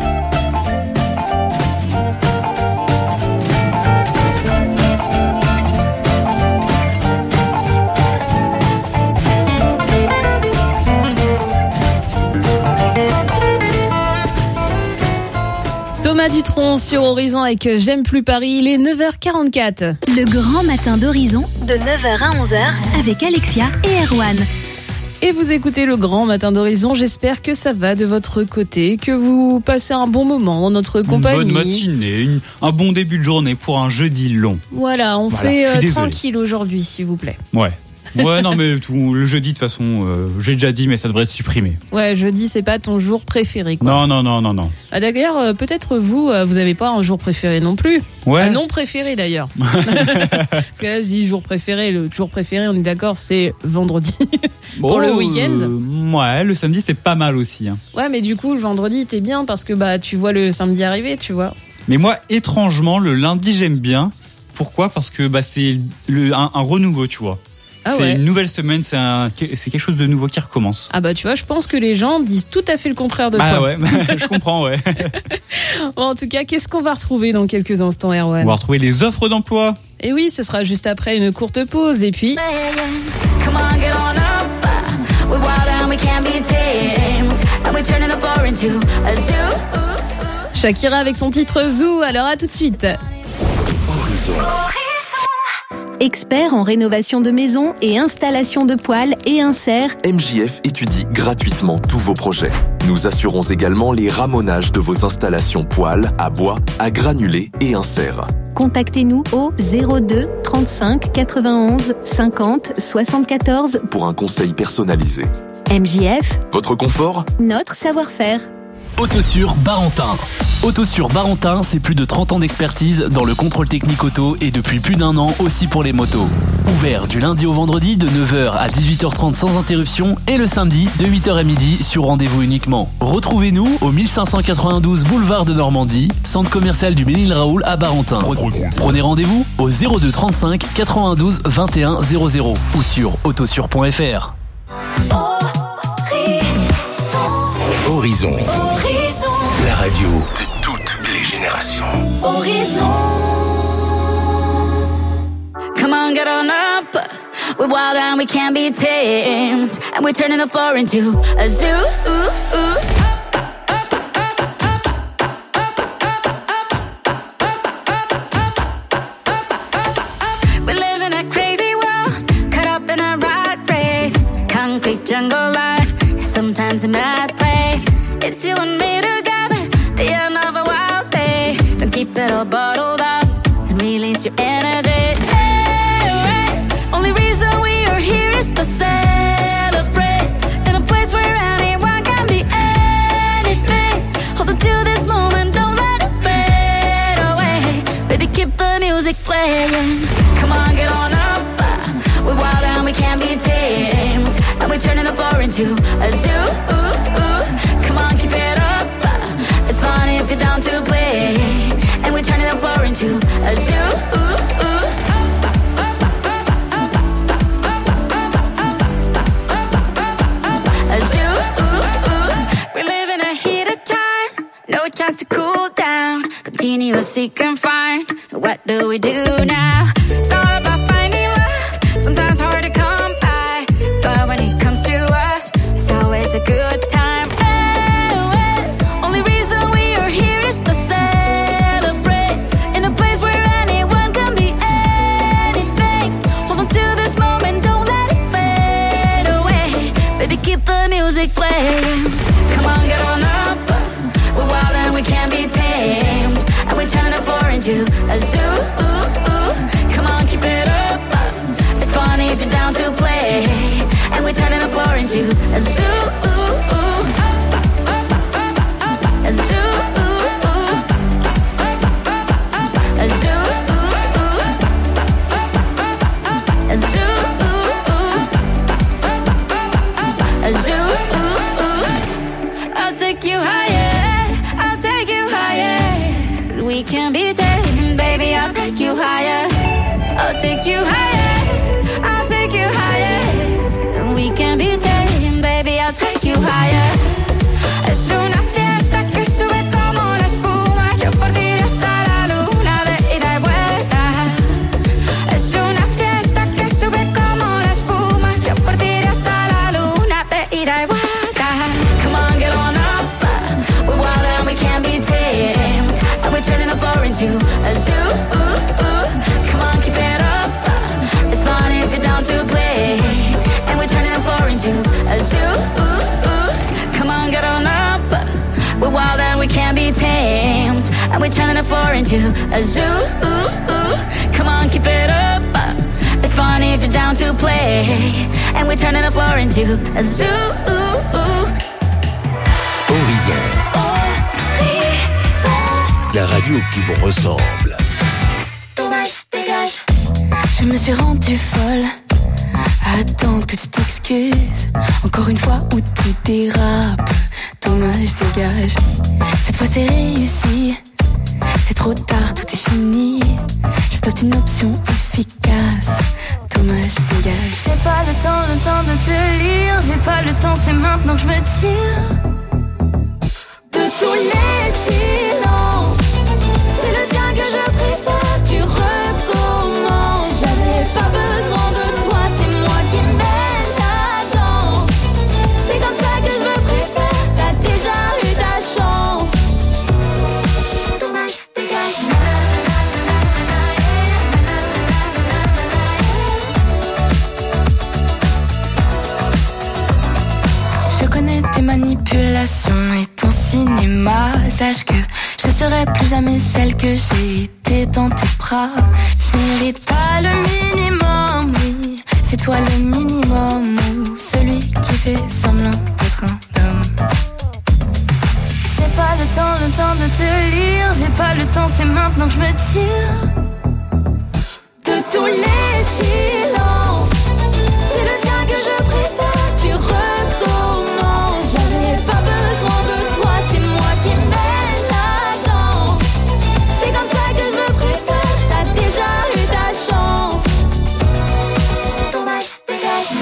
Thomas Dutronc sur Horizon avec J'aime plus Paris, il est 9h44. Le grand matin d'Horizon, de 9h à 11h, avec Alexia et Erwan. Et vous écoutez le grand matin d'Horizon, j'espère que ça va de votre côté, que vous passez un bon moment dans notre compagnie. Une bonne matinée, un bon début de journée pour un jeudi long. Voilà, on fait tranquille aujourd'hui, s'il vous plaît. Ouais, non mais le jeudi de toute façon, j'ai déjà dit mais ça devrait être supprimé. Ouais, jeudi c'est pas ton jour préféré quoi. Non. Ah, d'ailleurs, peut-être vous avez pas un jour préféré non plus. Ouais. Un non préféré d'ailleurs. Parce que là je dis jour préféré, le jour préféré on est d'accord c'est vendredi. Pour le week-end. Ouais, le samedi c'est pas mal aussi. Hein. Ouais mais du coup le vendredi t'es bien parce que tu vois le samedi arriver, tu vois. Mais moi étrangement le lundi j'aime bien. Pourquoi? Parce que c'est un renouveau tu vois. Ah c'est ouais. une nouvelle semaine, c'est quelque chose de nouveau qui recommence. Ah tu vois, je pense que les gens disent tout à fait le contraire de toi. Ah ouais, je comprends, ouais. Bon, en tout cas, qu'est-ce qu'on va retrouver dans quelques instants, Erwan? On va retrouver les offres d'emploi. Et oui, ce sera juste après une courte pause. Et puis... be tamed, and we're turning the floor into a zoo. Shakira avec son titre Zoo, alors à tout de suite. Expert en rénovation de maisons et installation de poêles et inserts, MJF étudie gratuitement tous vos projets. Nous assurons également les ramonages de vos installations poêles à bois, à granulés et inserts. contactez-nous au 02 35 91 50 74 pour un conseil personnalisé. MJF, votre confort, notre savoir-faire. Autosur Barentin. Autosur Barentin, c'est plus de 30 ans d'expertise dans le contrôle technique auto et depuis plus d'1 an aussi pour les motos. Ouvert du lundi au vendredi de 9h à 18h30 sans interruption et le samedi de 8h à midi sur rendez-vous uniquement. Retrouvez-nous au 1592 boulevard de Normandie, centre commercial du Ménil-Raoul à Barentin. Prenez rendez-vous au 02 35 92 21 00 ou sur autosur.fr. Horizon. La radio de toutes les générations. Horizon. Come on, get on up. We're wild and we can't be tamed, and we're turning the floor into a zoo. We live in a crazy world, caught up in a rat race. Concrete jungle life, sometimes a mad place. It's you and me together, the end of a wild day. Don't keep it all bottled up and release your energy. Hey, only reason we are here is to celebrate in a place where anyone can be anything. Hold on to this moment, don't let it fade away. Baby, keep the music playing. Come on, get on up. We're wild and we can't be tamed, and we're turning the floor into a zoo. Come on, keep it up. It's fun if you're down to play, and we're turning the floor into a zoo. A zoo. We live in a heated time, no chance to cool down. Continuous seek and find. What do we do now? It's all about finding love. Sometimes hard to come by, but when it comes to us, it's always a good time. Playing. Come on, get on up. We're wild and we can't be tamed, and we're turning the floor into a zoo. Come on, keep it up. It's funny if you're down to play, and we're turning the floor into a zoo. A zoo. A zoo. A zoo. A zoo. I'll take you higher, I'll take you higher. We can be tamed, baby, I'll take you higher. I'll take you higher, I'll take you higher. We can be tamed, baby, I'll take you higher. Es una fiesta que sube como la espuma. Yo por ti hasta la luna de ida y vuelta. Es una fiesta que sube como la espuma. Yo por ti hasta la luna de ida y vuelta. Turning the floor into a zoo. Come on, keep it up. It's fun if you're down to play, and we're turning the floor into a zoo. Come on, get on up. We're wild and we can't be tamed, and we're turning the floor into a zoo. Come on, keep it up. It's fun if you're down to play, and we're turning the floor into a zoo. Horizon. La radio qui vous ressemble. Dommage, dégage. Je me suis rendue folle. Attends que tu t'excuses. Encore une fois où tu dérapes. Dommage, dégage. Cette fois c'est réussi. C'est trop tard, tout est fini. J'adopte une option efficace. Dommage, dégage. J'ai pas le temps de te lire. J'ai pas le temps, c'est maintenant que je me tire de tous les silences. C'est le tien que je préfère, tu recommences. J'avais pas besoin de toi, c'est moi qui mène la danse. C'est comme ça que jamais celle que j'ai été dans tes bras. Je mérite pas le minimum, oui, c'est toi le minimum, ou celui qui fait semblant d'être un homme. J'ai pas le temps de te lire, j'ai pas le temps, c'est maintenant que je me tire de tous les silences. C'est le tien que je préfère, tu recommences. J'avais pas besoin de toi, c'est moi qui mène la danse. C'est comme ça que je me préfère, t'as déjà eu ta chance. Dommage, dégage.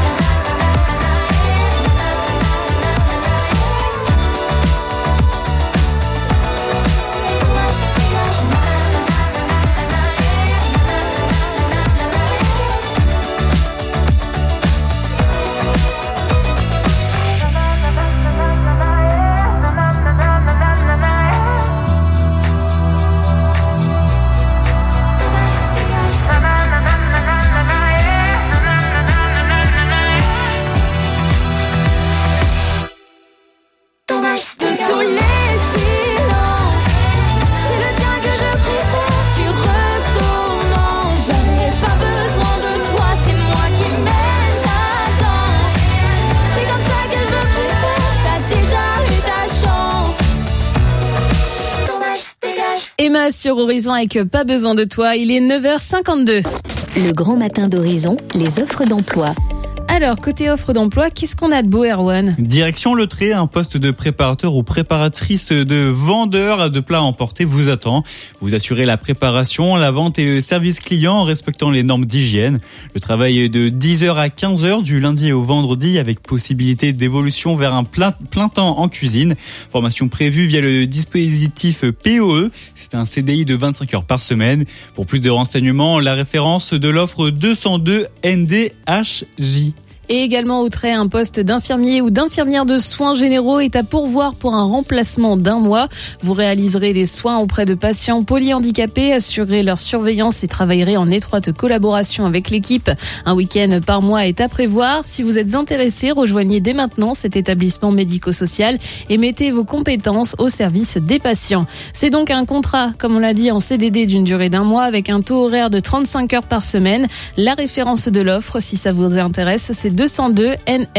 Emma sur Horizon avec Pas besoin de toi, il est 9h52. Le grand matin d'Horizon, les offres d'emploi. Alors, côté offre d'emploi, qu'est-ce qu'on a de beau, Erwan ? Direction Le Trait, un poste de préparateur ou préparatrice de vendeur de plats à emporter vous attend. Vous assurez la préparation, la vente et le service client en respectant les normes d'hygiène. Le travail est de 10h à 15h du lundi au vendredi avec possibilité d'évolution vers un plein temps en cuisine. Formation prévue via le dispositif POE. C'est un CDI de 25 heures par semaine. Pour plus de renseignements, la référence de l'offre 202 NDHJ. Et également au Trait, un poste d'infirmier ou d'infirmière de soins généraux est à pourvoir pour un remplacement d'1 mois. Vous réaliserez les soins auprès de patients polyhandicapés, assurerez leur surveillance et travaillerez en étroite collaboration avec l'équipe. Un week-end par mois est à prévoir. Si vous êtes intéressé, rejoignez dès maintenant cet établissement médico-social et mettez vos compétences au service des patients. C'est donc un contrat, comme on l'a dit, en CDD d'une durée d'1 mois avec un taux horaire de 35 heures par semaine. La référence de l'offre, si ça vous intéresse, c'est 202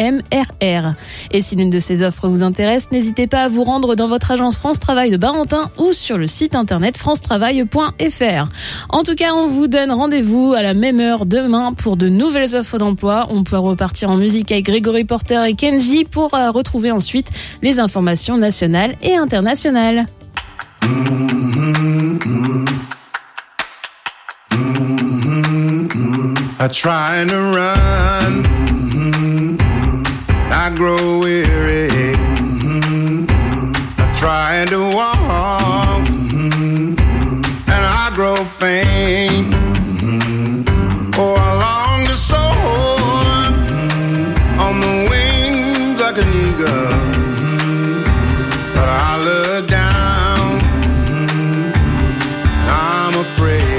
NMRR. Et si l'une de ces offres vous intéresse, n'hésitez pas à vous rendre dans votre agence France Travail de Barentin ou sur le site internet francetravail.fr. En tout cas, on vous donne rendez-vous à la même heure demain pour de nouvelles offres d'emploi. On peut repartir en musique avec Grégory Porter et Kenji pour retrouver ensuite les informations nationales et internationales. I try to run, I grow weary. I try to walk, and I grow faint. Oh, I long to soar on the wings like an eagle, but I look down, and I'm afraid.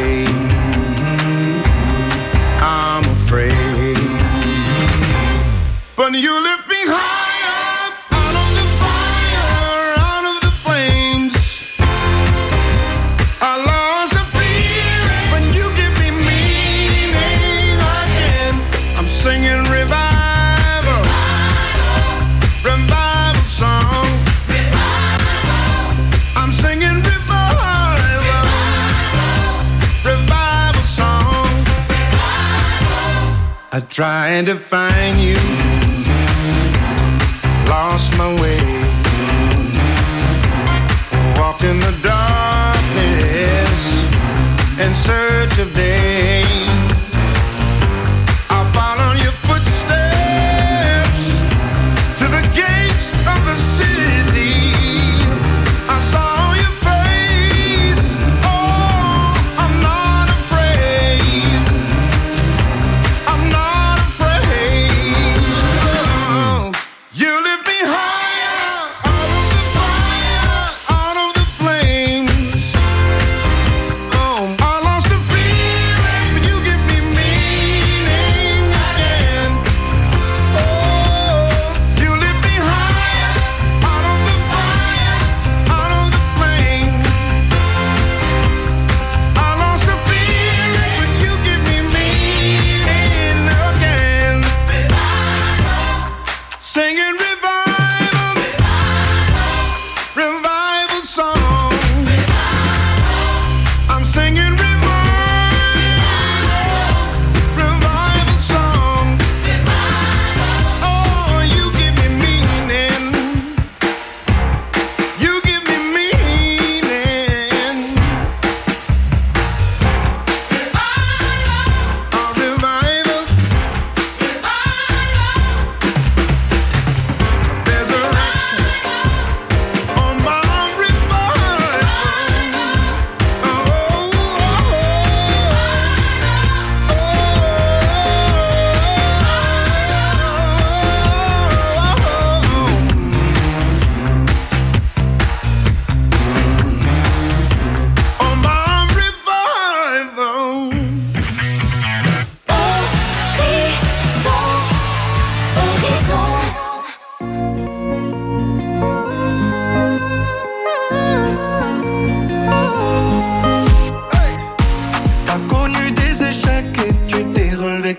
But you lift me higher, out of the fire, out of the flames. I lost the fear, but you give me meaning again. I'm singing revival, revival song. I'm singing revival, revival song. I tried to find you, lost my way, walked in the darkness in search of day. I followed your footsteps to the gates of the city. I saw your face, oh, I'm not afraid, I'm not afraid. You lift me higher, out of the fire, out of the flames. Oh, I lost the feeling, but you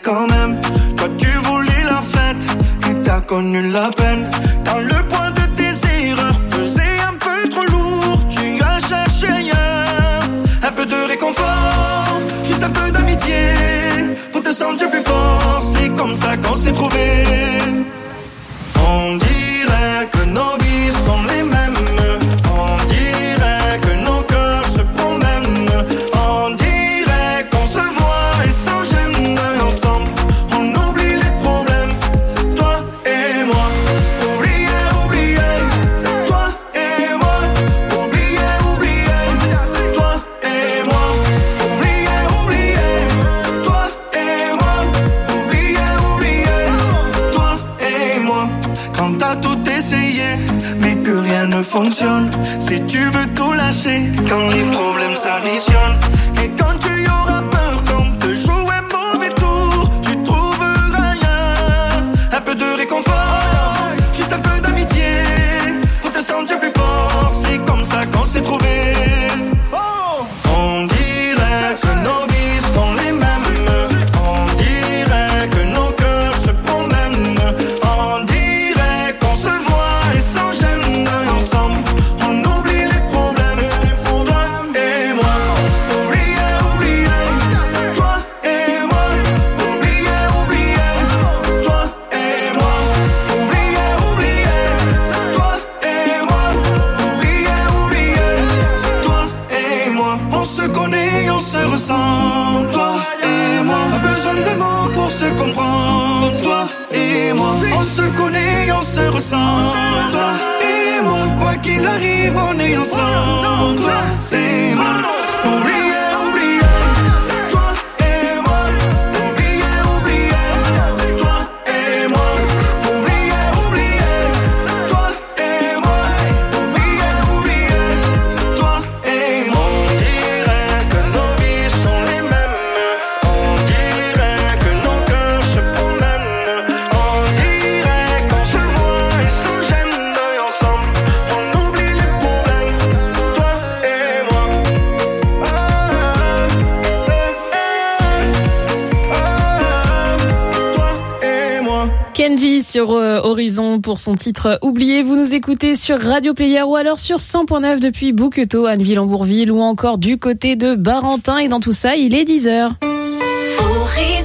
quand même. Toi tu voulais la fête et t'as connu la peine. Quand le poids de tes erreurs pesait un peu trop lourd, tu as cherché ailleurs un peu de réconfort, juste un peu d'amitié pour te sentir plus fort. C'est comme ça qu'on s'est trouvés. On dirait que nos vies sont les mêmes. On dirait que nos cœurs se promènent. On dirait qu'on se voit et sans gêne. Ensemble, on oublie les problèmes. Toi et moi, oublier, c'est toi et moi. Oublier, c'est toi et moi. Oublier, toi et moi. Oublier, toi et moi. Quand t'as tout essayé, mais que rien ne fonctionne. Si tu veux tout lâcher, quand les problèmes s'additionnent. Et quand tu auras peur qu'on te joue un mauvais tour, tu trouveras ailleurs un peu de réconfort, juste un peu d'amitié pour te sentir plus fort. C'est comme ça qu'on s'est trouvés. On dirait que nos vies sont les mêmes. On dirait que nos cœurs se promènent. On dirait qu'on se voit et sans gêne. Ensemble, on oublie les problèmes. Toi et moi, oublier, toi et moi. Oublier, toi et moi. Oublier, toi et moi. Oublier, toi et moi. On se connaît, on se ressent. Toi et moi, pas besoin de mots pour se comprendre. Toi et moi, on se connaît, on se ressent. Toi et moi, quoi qu'il arrive, on est ensemble. Toi, c'est moi. Oublier, toi et moi. Oublier, toi et moi. Oublier, toi et moi. Oublier, toi et moi. On dirait que nos vies sont les mêmes. On dirait que nos cœurs se promènent. On dirait qu'on se voit et sans gêne. Ensemble, on oublie les problèmes. Toi et moi. Toi et moi. Kenji sur Horizon pour son titre Oubliez. Vous nous écoutez sur Radio Player ou alors sur 100.9 depuis Bouquetot, Anneville-en-Bourville ou encore du côté de Barentin. Et dans tout ça, il est 10h.